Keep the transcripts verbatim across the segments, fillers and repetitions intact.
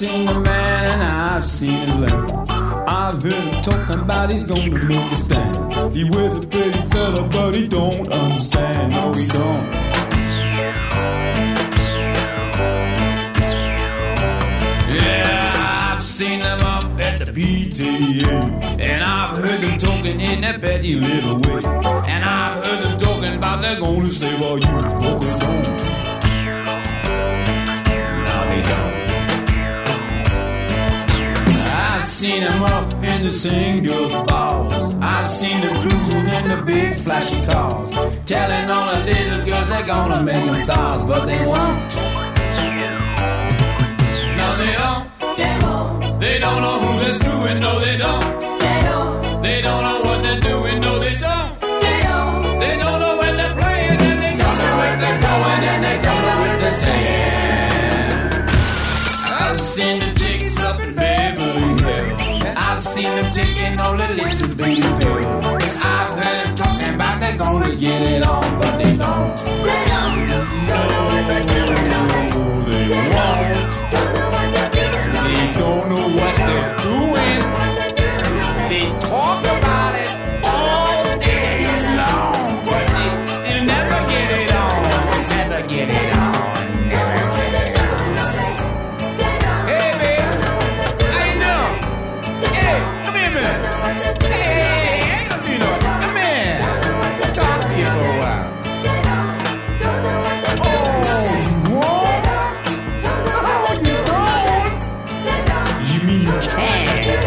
seen a man and I've seen his land. I've heard him talking about he's gonna make a stand. He wears a pretty fella, but he don't understand. No, he don't. Yeah, I've seen him up at the P T A, and I've heard them talking in that petty little way. And I've heard them talking about they're gonna save our youth, but they don't. No, they don't. I've seen them up in the singles bars. I've seen them cruising in the big flashy cars, telling all the little girls they're gonna make them stars, but they won't. No, they don't. They won't. They don't know who they're screwing. No, they don't. They don't. They don't know what they're doing. No, they don't. They don't. They don't know when they're playing, and they don't know where they're going, and they don't know what they're saying. I've seen the chicks up in Beverly Hills. I've seen them taking all the little baby pills. I've heard them talking about they're gonna get it on, but they don't. They don't. No, they won't. They don't know what they're doing. They talk about it all day long, but they, they never get it on. Never get it on. Never get it on. Hey, baby, how you doing? Hey, come here, man. Hey, ain't no you know. Come here. Talk to you for a while. Oh, you won't? Oh, you don't? You mean you can?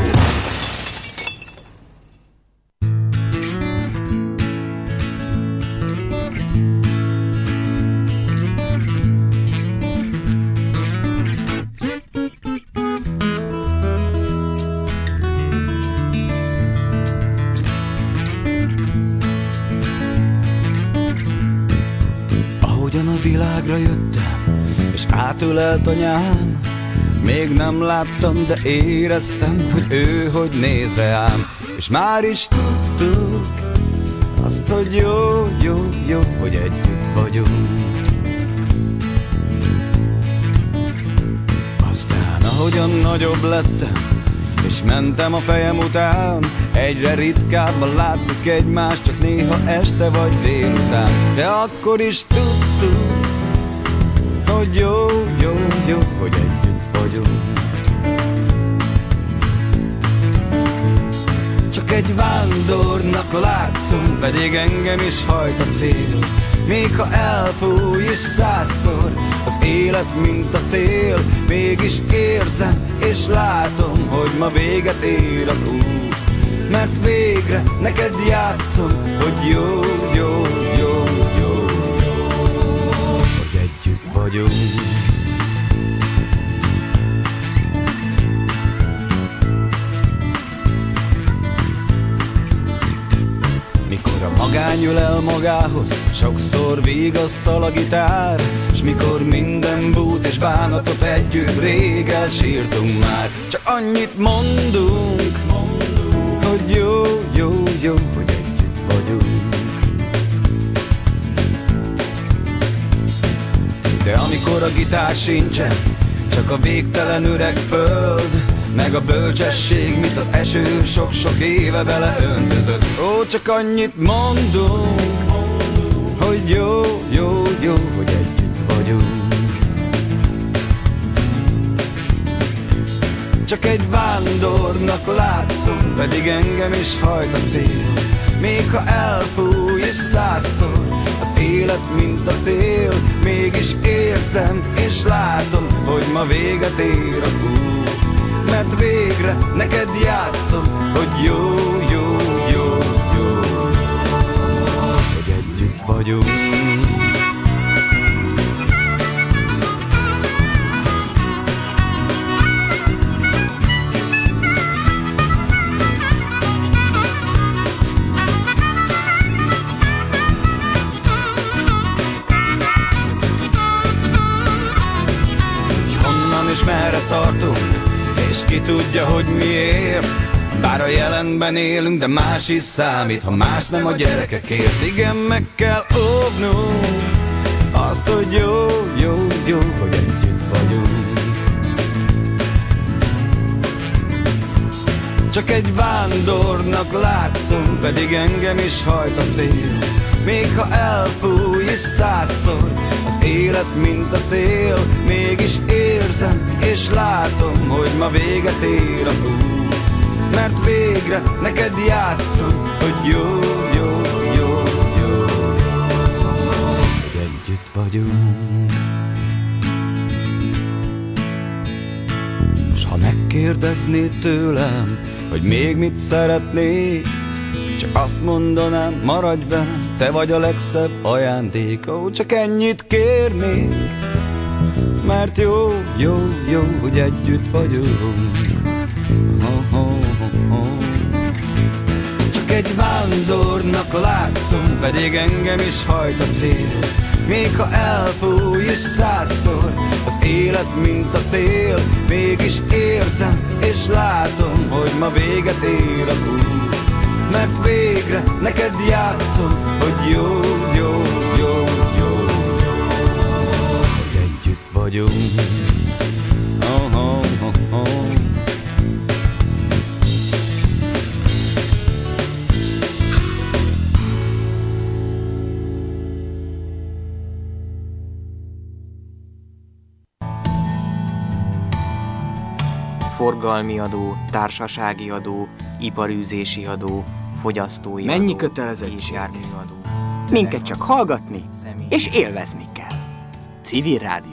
Ahogyan a világra jöttem, és átölelt anyám, még nem láttam, de éreztem, hogy ő hogy néz rám. És már is tudtuk azt, hogy jó, jó, jó, hogy együtt vagyunk. Aztán ahogyan nagyobb lettem, és mentem a fejem után, egyre ritkábban láttuk egymást, csak néha este vagy délután. De akkor is tudtuk, hogy jó, jó, jó, hogy együtt vagyunk. Csak egy vándornak látszom, pedig engem is hajt a cél. Még ha elfúj is százszor az élet, mint a szél, mégis érzem és látom, hogy ma véget ér az út. Mert végre neked játszom, hogy jó, jó, jó, jó, jó, hogy együtt vagyunk. Mikor a magány ül el magához, sokszor vigasztal a gitár, s mikor minden bút és bánatot együtt rég elsírtunk már. Csak annyit mondunk, hogy jó, jó, jó, hogy együtt vagyunk. De amikor a gitár sincsen, csak a végtelen üreg föld, meg a bölcsesség, mint az eső sok-sok éve beleöntözött. Ó, csak annyit mondunk, hogy jó, jó, jó, hogy együtt vagyunk. Csak egy vándornak látszom, pedig engem is hajt a cél. Még ha elfúj és százszor az élet, mint a szél, mégis érzem és látom, hogy ma véget ér az út. Mert végre neked játszom, hogy jó, jó, jó, jó, hogy együtt vagyunk. Honnan és merre tartunk, és ki tudja, hogy miért. Bár a jelenben élünk, de más is számít, ha más nem a gyerekekért. Igen, meg kell óvnunk azt, hogy jó, jó, jó, hogy együtt vagyunk. Csak egy vándornak látszom, pedig engem is hajt a cél. Még ha elfúj is százszor az élet, mint a szél, mégis érzem és látom, hogy ma véget ér az út. Mert végre neked játszom, hogy jó, jó, jó, jó, hogy együtt vagyunk. S ha megkérdeznéd tőlem, hogy még mit szeretnék, csak azt mondanám, maradj velem, te vagy a legszebb ajándék. Ó, csak ennyit kérnék, mert jó, jó, jó, hogy együtt vagyunk. Oh, oh, oh, oh. Csak egy vándornak látszom, pedig engem is hajt a cél. Még ha elfúj is százszor az élet, mint a szél, mégis érzem és látom, hogy ma véget ér az út. Mert végre neked játszom, hogy jó, jó, jó, jó, hogy együtt vagyunk. Oh, oh, oh, oh. Forgalmi adó, társasági adó, iparűzési adó, fogyasztói Mennyi adó, kötelezettség? járműadó. Minket csak hallgatni és élvezni kell. Civil rádióadó.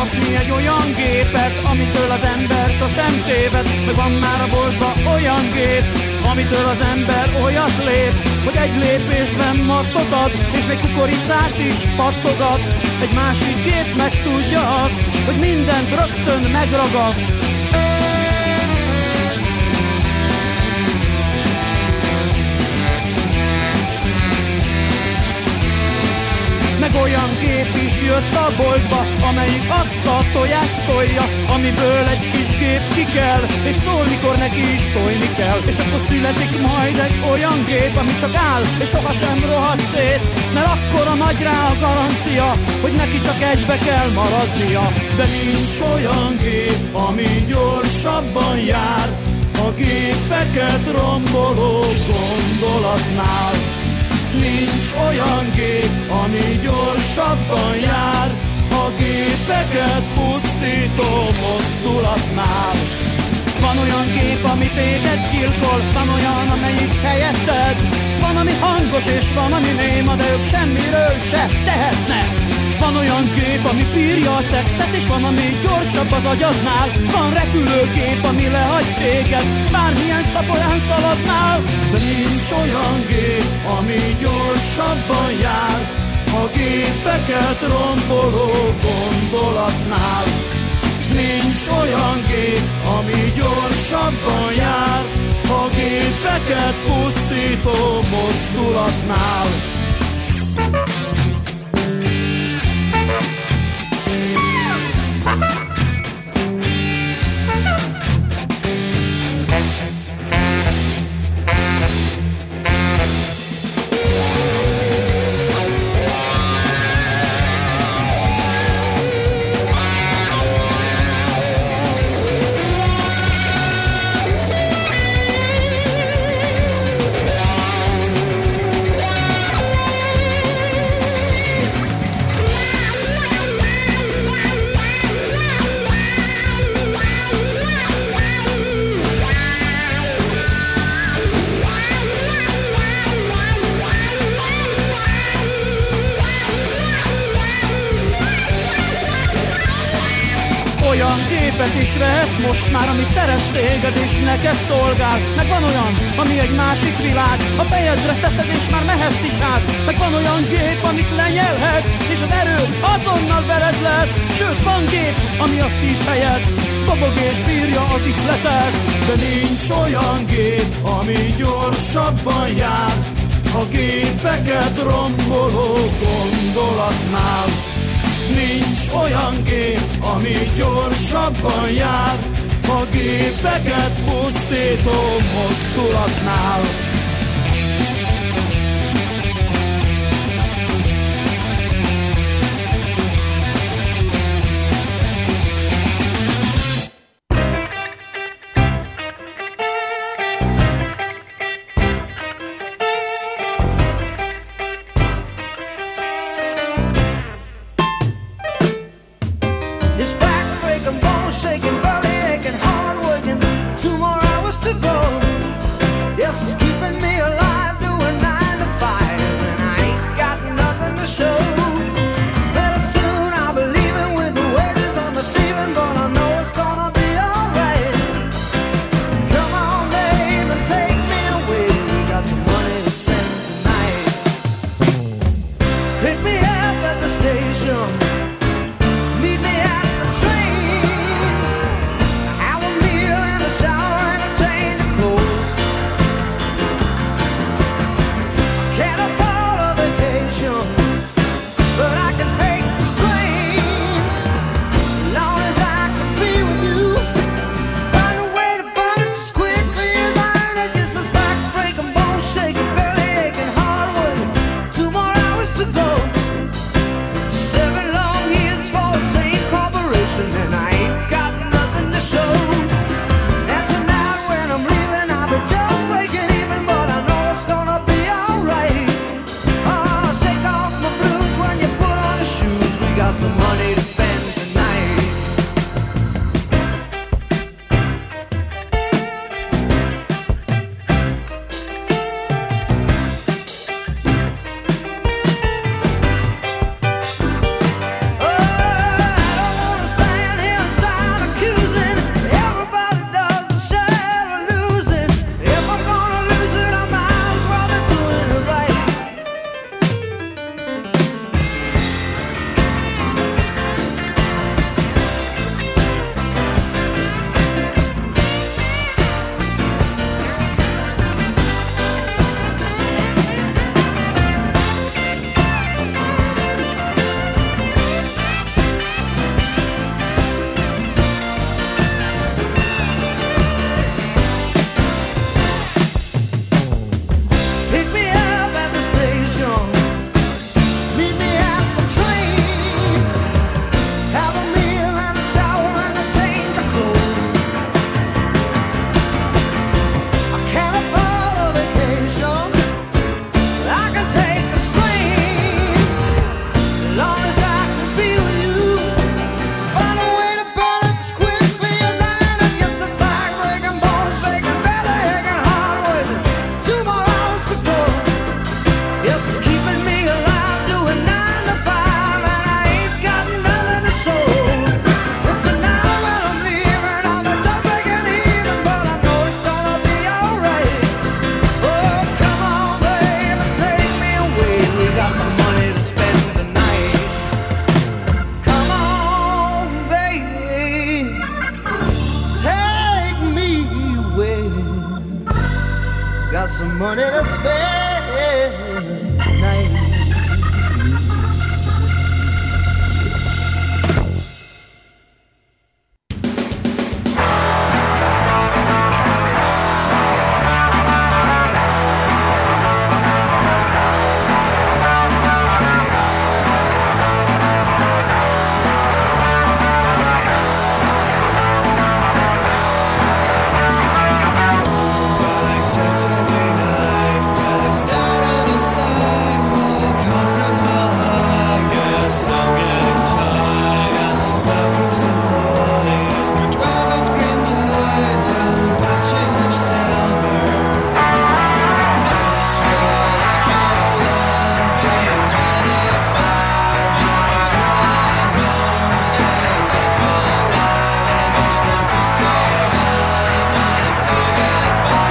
látni egy olyan gépet, amitől az ember sosem téved. Meg van már a boltban olyan gép, amitől az ember olyat lép, hogy egy lépésben mattot ad, és még kukoricát is pattogat. Egy másik gép meg tudja azt, hogy mindent rögtön megragaszt. Meg olyan gép is jött a boltba, amelyik azt a tojást tolja, amiből egy kis gép kikel, és szól, mikor neki is tojni kell. És akkor születik majd egy olyan gép, ami csak áll, és sohasem rohad szét, mert akkora nagy rá a garancia, hogy neki csak egybe kell maradnia. De nincs olyan gép, ami gyorsabban jár a gépeket romboló gondolatnál. Nincs olyan gép, ami gyorsabban jár a gépeket pusztító mozdulatnál. Van olyan gép, ami téged gyilkol, van olyan, amelyik helyetted. Van, ami hangos és van, ami néma, de ők semmiről se tehetnek. Van olyan gép, ami bírja a szexet, és van, ami gyorsabb az agyadnál. Van repülőgép, ami lehagy téged, bármilyen szaporán szaladnál. De nincs olyan gép, ami gyorsabban jár a gépeket romboló gondolatnál. Nincs olyan gép, ami gyorsabban jár a gépeket pusztító mozdulatnál. Is vehetsz most már, ami szeret téged és neked szolgál. Meg van olyan, ami egy másik világ, a fejedre teszed és már mehetsz is át. Meg van olyan gép, amit lenyelhetsz, és az erő azonnal veled lesz. Sőt, van gép, ami a szívhelyed, dobog és bírja az ihletet. De nincs olyan gép, ami gyorsabban jár a gépeket romboló gondolatnál. Nincs olyan gép, ami gyorsabban jár a gépeket pusztító mozdulatnál. money to spend tonight. Saturday night, passed out on the sidewalk, comfort my heart, guess I'm getting tired. Now comes the morning, with velvet green tides and patches of silver. That's what I call love, being twenty-five, like going home, stays up all night, I'm able to say hi, money to get by.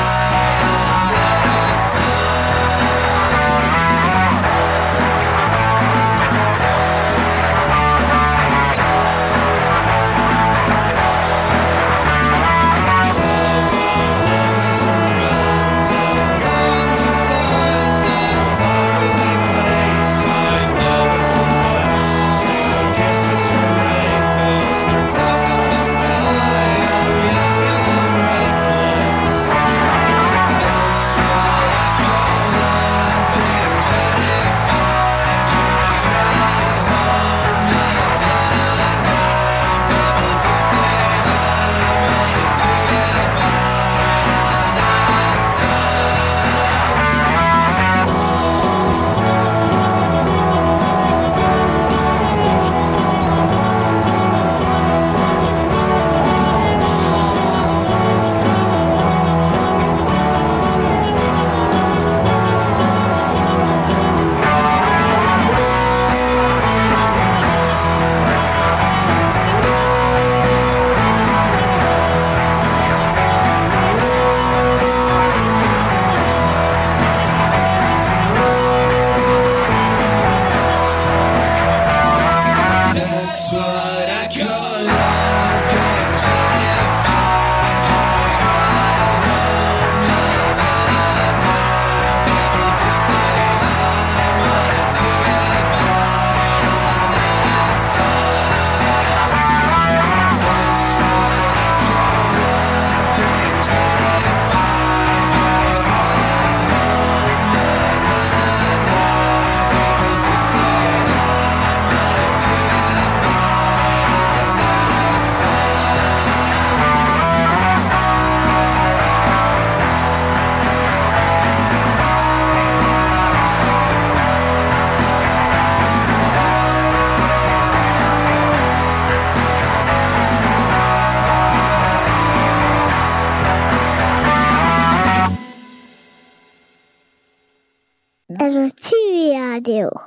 Ez a Civil Rádió.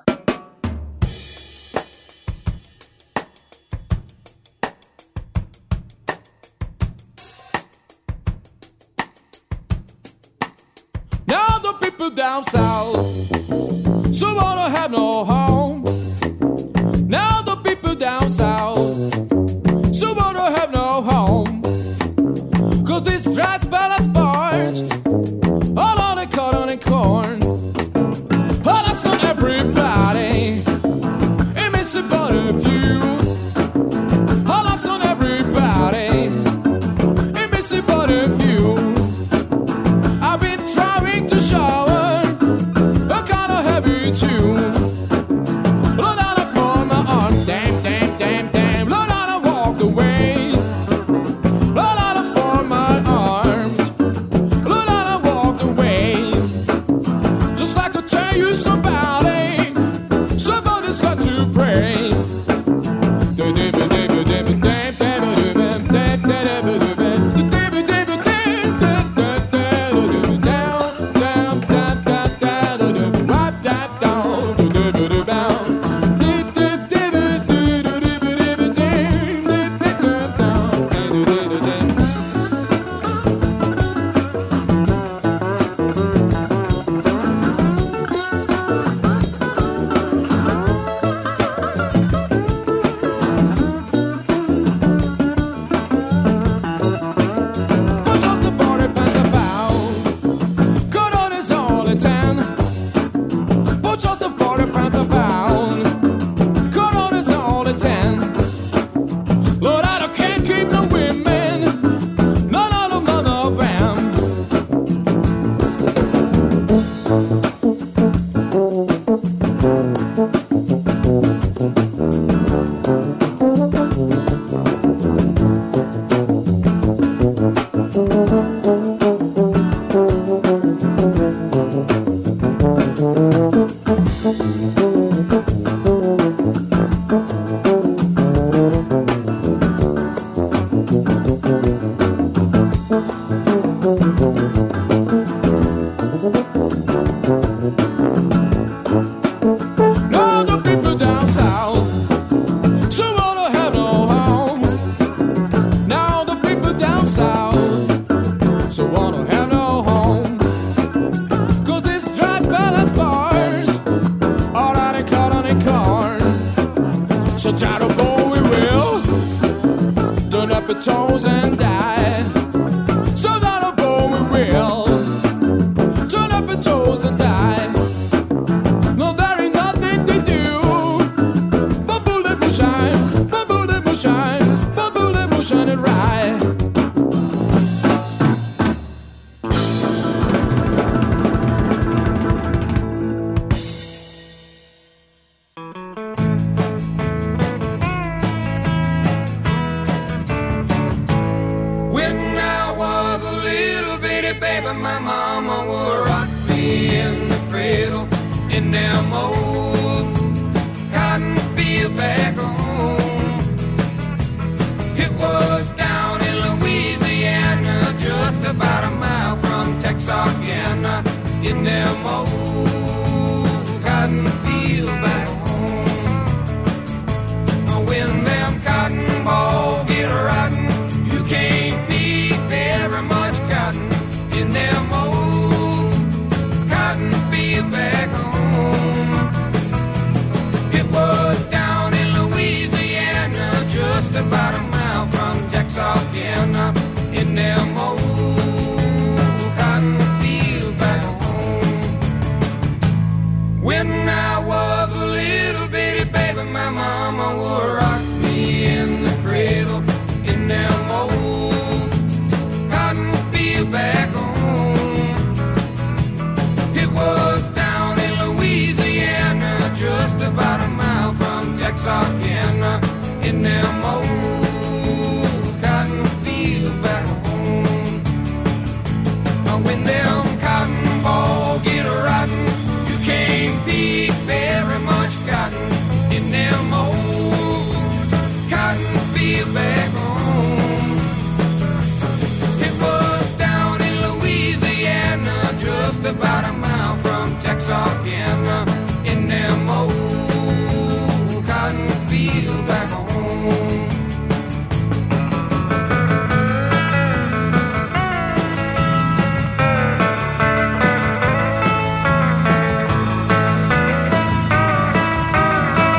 Now the people down south, some wanna have no home. Now the people down south, some wanna have no home. Cause this trash balance parched, all on the cotton and corn. All looks on everybody, it makes a better view. All looks on everybody, it makes a better view. I've been trying to shower, shine.